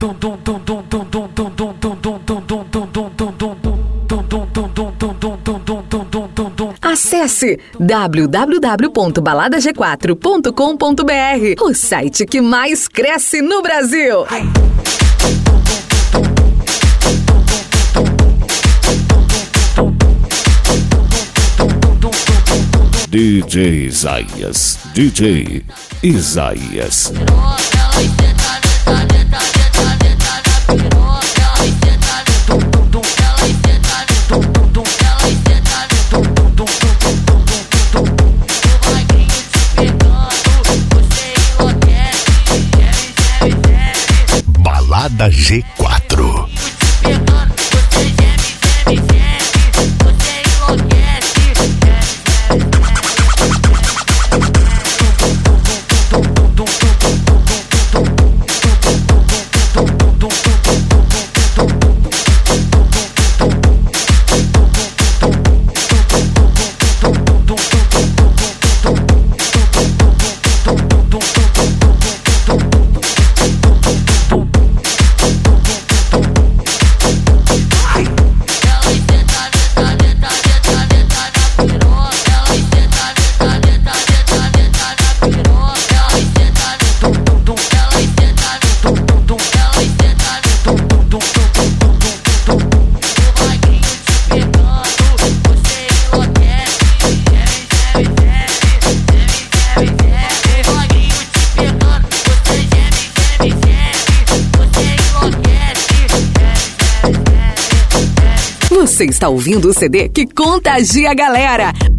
Acesse www.baladag4.com.br, o site que mais cresce no Brasil. DJ Isaías, DJ Isaías. Balada G4. Você está ouvindo o CD que contagia a galera.